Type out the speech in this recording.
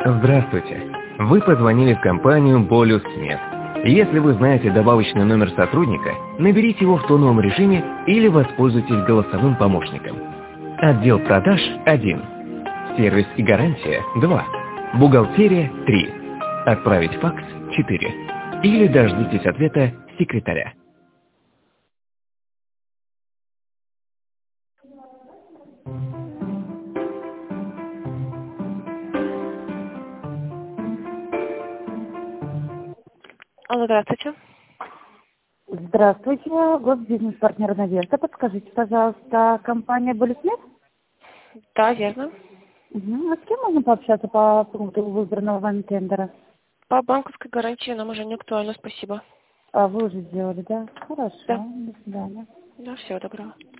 Здравствуйте. Вы позвонили в компанию «Болюс Мед». Если вы знаете добавочный номер сотрудника, наберите его в тоновом режиме или воспользуйтесь голосовым помощником. Отдел продаж – 1. Сервис и гарантия – 2. Бухгалтерия – 3. Отправить факс – 4. Или дождитесь ответа секретаря. Алло, здравствуйте. Здравствуйте, госбизнес-партнер «Надежда». Подскажите, пожалуйста, компания «Болюсмед»? Да, верно. А с кем можно пообщаться по пункту выбранного вами тендера? По банковской гарантии нам уже не актуально, спасибо. А вы уже сделали, да? Хорошо, Да. до свидания. Да, всего доброго.